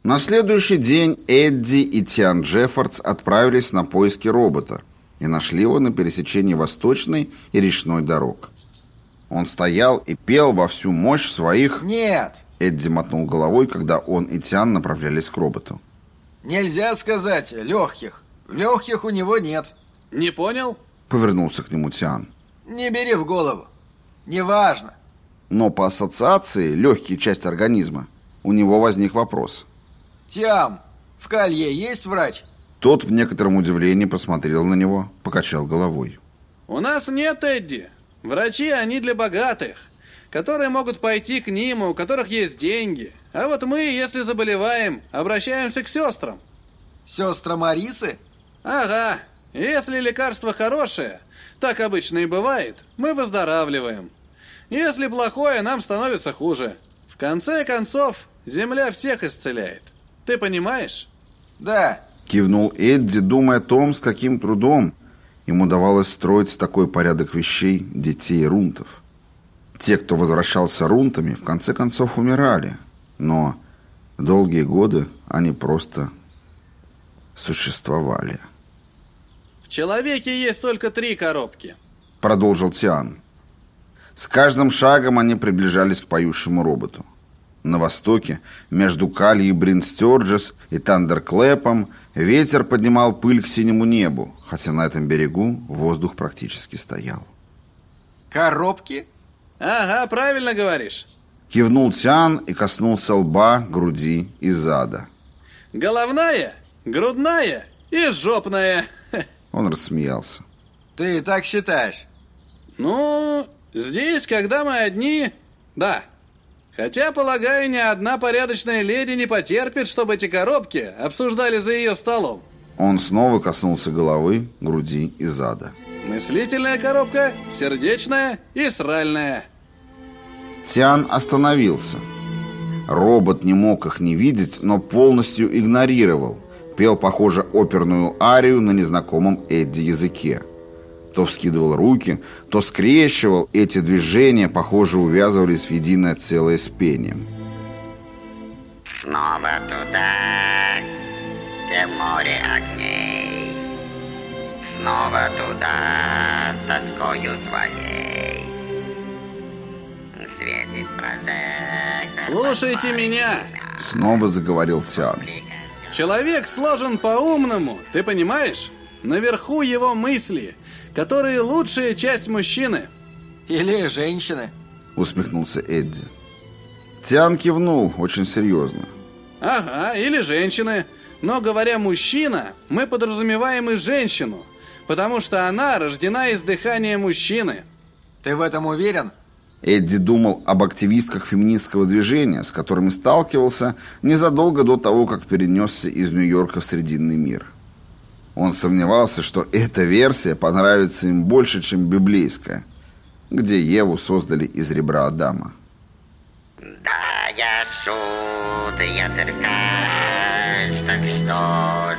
На следующий день Эдди и Тиан Джеффордс отправились на поиски робота и нашли его на пересечении Восточной и Речной дорог. Он стоял и пел во всю мощь своих... Нет! Эдди мотнул головой, когда он и Тиан направлялись к роботу. Нельзя сказать легких. Легких у него нет. Не понял? Повернулся к нему Тиан. Не бери в голову. Неважно. Но по ассоциации легкие части организма у него возник вопрос. Тиам, в Калье есть врач? Тот в некотором удивлении посмотрел на него, покачал головой. У нас нет, Эдди. Врачи, они для богатых, которые могут пойти к ним, у которых есть деньги. А вот мы, если заболеваем, обращаемся к сестрам. Сестрам Арисы? Ага. Если лекарство хорошее, так обычно и бывает, мы выздоравливаем. Если плохое, нам становится хуже. В конце концов, земля всех исцеляет. Ты понимаешь? Да. Кивнул Эдди, думая о том, с каким трудом ему давалось строить такой порядок вещей детей рунтов. Те, кто возвращался рунтами, в конце концов умирали. Но долгие годы они просто существовали. В человеке есть только 3 коробки. Продолжил Тиан. С каждым шагом они приближались к поющему роботу. На востоке, между Калли и Брин-Стёрджес и Тандерклэпом, ветер поднимал пыль к синему небу, хотя на этом берегу воздух практически стоял. Коробки? Ага, правильно говоришь. Кивнул Тиан и коснулся лба, груди и зада. Головная, грудная и жопная. Он рассмеялся. Ты так считаешь? Ну, здесь, когда мы одни, да. Хотя, полагаю, ни одна порядочная леди не потерпит, чтобы эти коробки обсуждали за ее столом. Он снова коснулся головы, груди и зада. Мыслительная коробка, сердечная и сральная. Тиан остановился. Робот не мог их не видеть, но полностью игнорировал. Пел, похоже, оперную арию на незнакомом Эдди языке. То вскидывал руки, то скрещивал. Эти движения, похоже, увязывались в единое целое с пением. Снова туда, где море огней. Снова туда, с тоскою своей. Светит прожектор. Слушайте меня. Снова заговорил Тиан. Человек сложен по-умному, ты понимаешь? Наверху его мысли, которые лучшая часть мужчины. Или женщины? Усмехнулся Эдди. Тиан кивнул очень серьезно. Ага, или женщины. Но говоря «мужчина», мы подразумеваем и женщину, потому что она рождена из дыхания мужчины. Ты в этом уверен? Эдди думал об активистках феминистского движения, с которыми сталкивался незадолго до того, как перенесся из Нью-Йорка в Срединный мир. Он сомневался, что эта версия понравится им больше, чем библейская, где Еву создали из ребра Адама. Да, я шут, я циркач, так что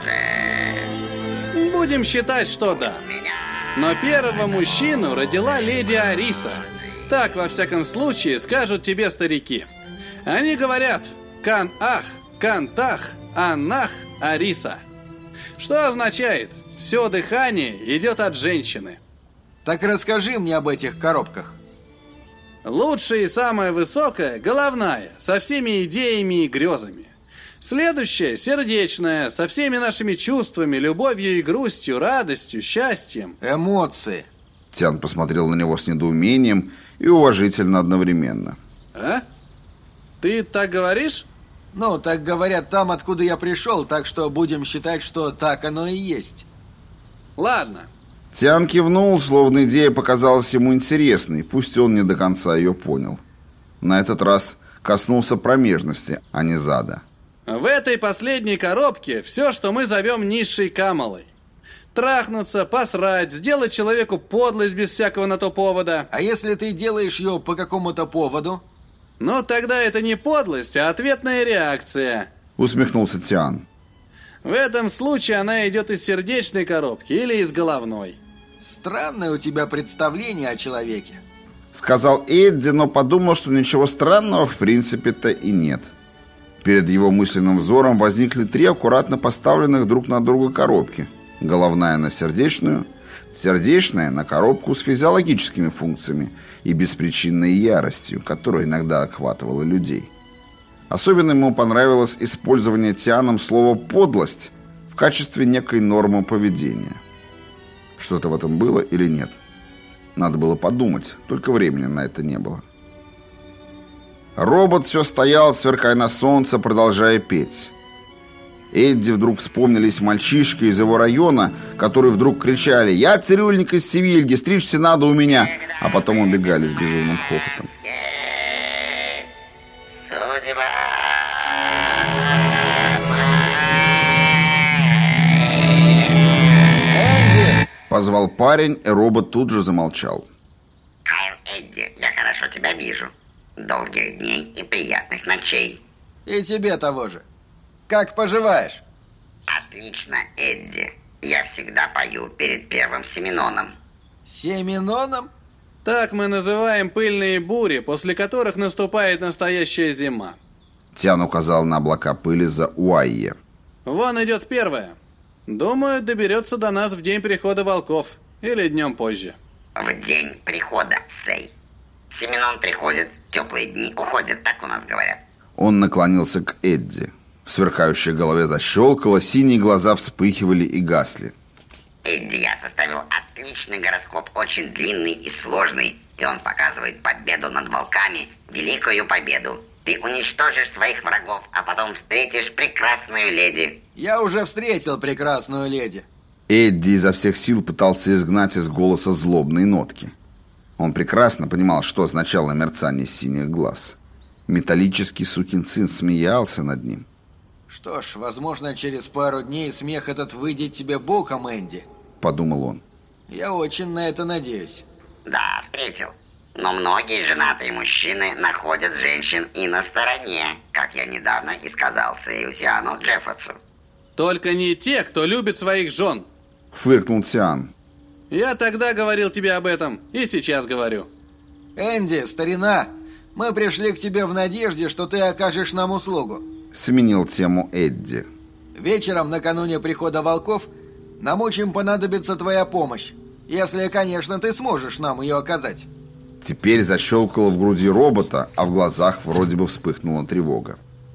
же? Будем считать, что да. Но первого мужчину родила леди Ариса. Так, во всяком случае, скажут тебе старики. Они говорят «Кан-ах, кан-тах, анах, Ариса». Что означает «все дыхание идет от женщины». Так расскажи мне об этих коробках. Лучшая и самая высокая – головная, со всеми идеями и грезами. Следующая – сердечная, со всеми нашими чувствами, любовью и грустью, радостью, счастьем. Эмоции. Тиан посмотрел на него с недоумением и уважительно одновременно. А? Ты так говоришь? Ну, так говорят там, откуда я пришел, так что будем считать, что так оно и есть. Ладно. Тиан кивнул, словно идея показалась ему интересной, пусть он не до конца ее понял. На этот раз коснулся промежности, а не зада. В этой последней коробке все, что мы зовем низшей камалой. Трахнуться, посрать, сделать человеку подлость без всякого на то повода. А если ты делаешь ее по какому-то поводу? Ну, тогда это не подлость, а ответная реакция. Усмехнулся Тиан. В этом случае она идет из сердечной коробки или из головной. Странное у тебя представление о человеке. Сказал Эдди, но подумал, что ничего странного в принципе-то и нет. Перед его мысленным взором возникли 3 аккуратно поставленных друг на друга коробки. Головная на сердечную, сердечная на коробку с физиологическими функциями и беспричинной яростью, которая иногда охватывала людей. Особенно ему понравилось использование Тианом слова «подлость» в качестве некой нормы поведения. Что-то в этом было или нет? Надо было подумать, только времени на это не было. Робот все стоял, сверкая на солнце, продолжая петь. Эдди вдруг вспомнились мальчишки из его района, которые вдруг кричали: «Я цирюльник из Севильги, стричься надо у меня!», а потом убегали с безумным хохотом. Судьба. Энди! Позвал парень, и робот тут же замолчал. Кайл, Эдди, я хорошо тебя вижу. Долгих дней и приятных ночей. И тебе того же. Как поживаешь? Отлично, Эдди. Я всегда пою перед первым Семеноном. Семеноном? Так мы называем пыльные бури, после которых наступает настоящая зима. Тиан указал на облака пыли за Уайе. Вон идет первая. Думаю, доберется до нас в день прихода волков. Или днем позже. В день прихода, Сей. Семенон приходит, теплые дни уходят, так у нас говорят. Он наклонился к Эдди. В сверкающей голове защелкало, синие глаза вспыхивали и гасли. Эдди, я составил отличный гороскоп, очень длинный и сложный. И он показывает победу над волками, великую победу. Ты уничтожишь своих врагов, а потом встретишь прекрасную леди. Я уже встретил прекрасную леди. Эдди изо всех сил пытался изгнать из голоса злобные нотки. Он прекрасно понимал, что означало мерцание синих глаз. Металлический сукин сын смеялся над ним. Что ж, возможно, через пару дней смех этот выйдет тебе боком, Энди. Подумал он. Я очень на это надеюсь. Да, встретил. Но многие женатые мужчины находят женщин и на стороне, как я недавно и сказал Сьюзиану Джеффордсу. Только не те, кто любит своих жен. Фыркнул Тиан. Я тогда говорил тебе об этом, и сейчас говорю. Энди, старина, мы пришли к тебе в надежде, что ты окажешь нам услугу. Сменил тему Эдди. Вечером, накануне прихода волков, нам очень понадобится твоя помощь. Если, конечно, ты сможешь нам ее оказать. Теперь защелкало в груди робота, а в глазах вроде бы вспыхнула тревога.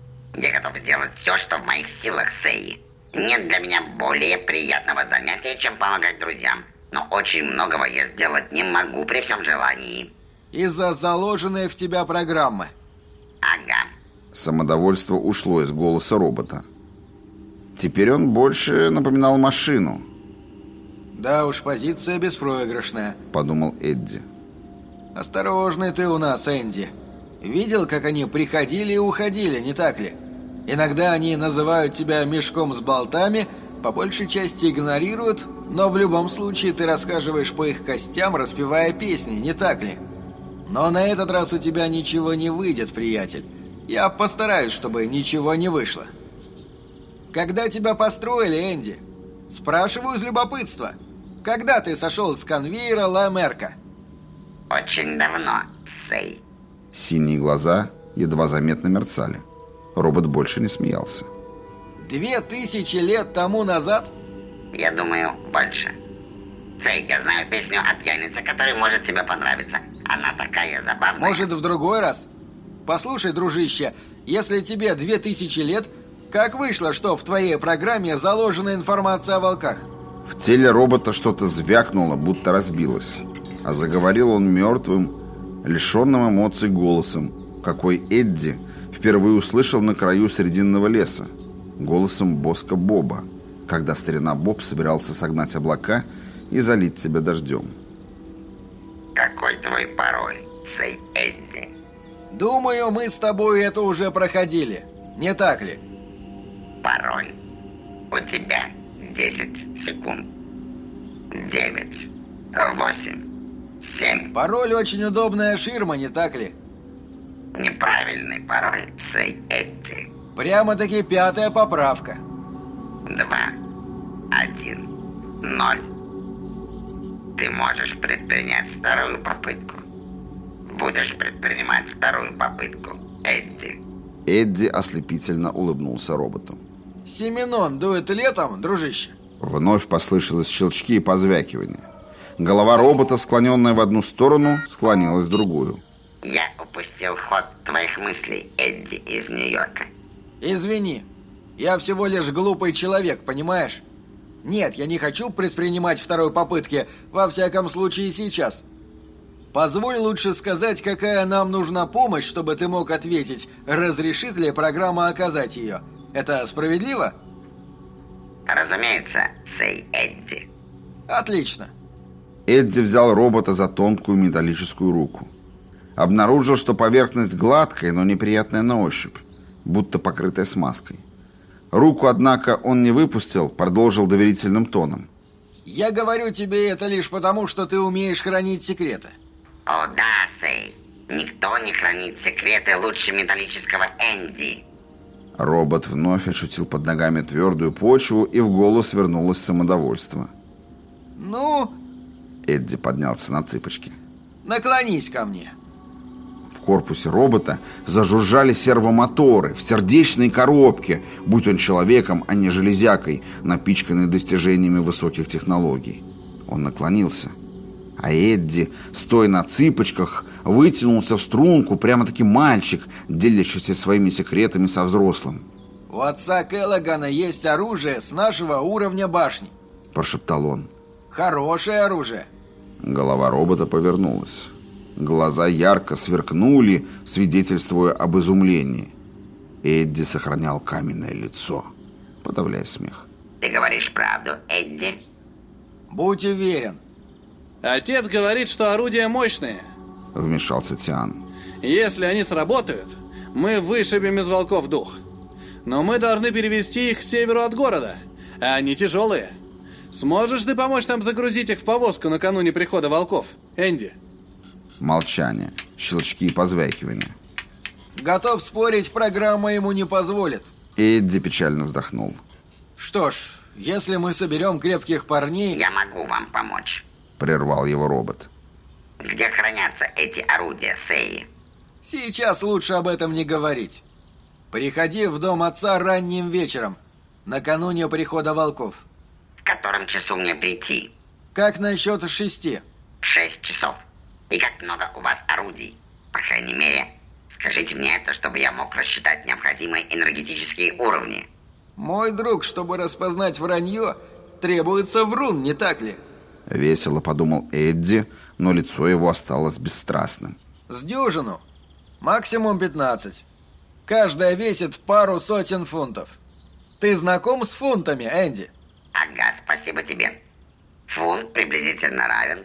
Я готов сделать все, что в моих силах, Сей. Нет для меня более приятного занятия, чем помогать друзьям. Но очень многого я сделать не могу при всем желании. Из-за заложенной в тебя программы. Ага. Самодовольство ушло из голоса робота. Теперь он больше напоминал машину. Да уж, позиция беспроигрышная, подумал Эдди. Осторожный ты у нас, Энди. Видел, как они приходили и уходили, не так ли? Иногда они называют тебя мешком с болтами, по большей части игнорируют, но в любом случае ты рассказываешь по их костям, распевая песни, не так ли? Но на этот раз у тебя ничего не выйдет, приятель. Я постараюсь, чтобы ничего не вышло. Когда тебя построили, Энди? Спрашиваю из любопытства. Когда ты сошел с конвейера Ла Мерка? Очень давно, Сей. Синие глаза едва заметно мерцали. Робот больше не смеялся. 2000 лет тому назад? Я думаю, больше. Сей, я знаю песню о пьянице, которая может тебе понравиться. Она такая забавная. Может, в другой раз? Послушай, дружище, если тебе 2000 лет, как вышло, что в твоей программе заложена информация о волках? В теле робота что-то звякнуло, будто разбилось. А заговорил он мертвым, лишенным эмоций голосом, какой Эдди впервые услышал на краю Срединного леса. Голосом Боска Боба, когда старина Боб собирался согнать облака и залить себя дождем. Какой твой пароль, Сей Эдди? Думаю, мы с тобой это уже проходили. Не так ли? Пароль. У тебя 10 секунд. 9, 8, 7. Пароль очень удобная ширма, не так ли? Неправильный пароль, Сей Эдди. Прямо-таки 5-я поправка. 2, 1, 0. Ты можешь предпринять вторую попытку. Будешь предпринимать вторую попытку, Эдди. Эдди ослепительно улыбнулся роботу. Семенон дует летом, дружище? Вновь послышалось щелчки и позвякивания. Голова робота, склоненная в одну сторону, склонилась в другую. Я упустил ход твоих мыслей, Эдди из Нью-Йорка. Извини, я всего лишь глупый человек, понимаешь? Нет, я не хочу предпринимать второй попытки, во всяком случае сейчас. Позволь лучше сказать, какая нам нужна помощь, чтобы ты мог ответить, разрешит ли программа оказать ее. Это справедливо? Разумеется, сэй Эдди. Отлично. Эдди взял робота за тонкую металлическую руку. Обнаружил, что поверхность гладкая, но неприятная на ощупь, будто покрытая смазкой. Руку, однако, он не выпустил, продолжил доверительным тоном. Я говорю тебе это лишь потому, что ты умеешь хранить секреты. О да, сэй. Никто не хранит секреты лучше металлического Энди. Робот вновь ощутил под ногами твердую почву, и в голос вернулось самодовольство. Ну? Эдди поднялся на цыпочки. Наклонись ко мне. В корпусе робота зажужжали сервомоторы в сердечной коробке, будь он человеком, а не железякой, напичканной достижениями высоких технологий. Он наклонился. А Эдди, стоя на цыпочках, вытянулся в струнку, прямо-таки мальчик, делящийся своими секретами со взрослым. У отца Келлогана есть оружие с нашего уровня башни. Прошептал он. Хорошее оружие. Голова робота повернулась. Глаза ярко сверкнули, свидетельствуя об изумлении. Эдди сохранял каменное лицо, подавляя смех. Ты говоришь правду, Эдди? Будь уверен. Отец говорит, что орудия мощные. Вмешался Тиан. Если они сработают, мы вышибем из волков дух. Но мы должны перевести их к северу от города, а они тяжелые. Сможешь ты помочь нам загрузить их в повозку накануне прихода волков, Энди? Молчание, щелчки и позвякивания. Готов спорить, программа ему не позволит. Эдди печально вздохнул. Что ж, если мы соберем крепких парней... Я могу вам помочь. Прервал его робот. Где хранятся эти орудия, сэй? Сейчас лучше об этом не говорить. Приходи в дом отца ранним вечером, накануне прихода волков. В котором часу мне прийти? Как насчет 6? В 6 часов. И как много у вас орудий? По крайней мере, скажите мне это, чтобы я мог рассчитать необходимые энергетические уровни. Мой друг, чтобы распознать вранье, требуется врун, не так ли? Весело подумал Эдди, но лицо его осталось бесстрастным. С дюжину. Максимум 15. Каждая весит пару сотен фунтов. Ты знаком с фунтами, Энди? Ага, спасибо тебе. Фунт приблизительно равен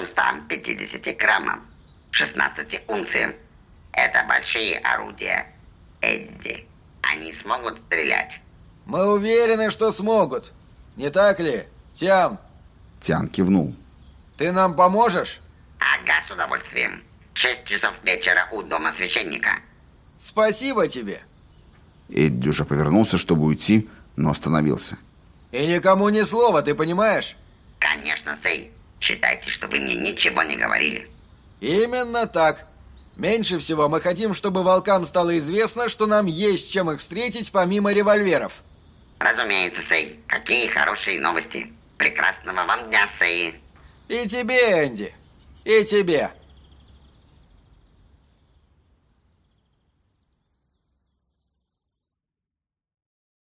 450 граммам, 16 унциям. Это большие орудия, Эдди. Они смогут стрелять? Мы уверены, что смогут. Не так ли, Тиам? Тиан кивнул. Ты нам поможешь? Ага, с удовольствием. 6 часов вечера у дома священника. Спасибо тебе. Эдди уже повернулся, чтобы уйти, но остановился. И никому ни слова, ты понимаешь? Конечно, сэй. Считайте, что вы мне ничего не говорили. Именно так. Меньше всего мы хотим, чтобы волкам стало известно, что нам есть чем их встретить помимо револьверов. Разумеется, сэй. Какие хорошие новости. Прекрасного вам дня, сэй. И тебе, Энди. И тебе.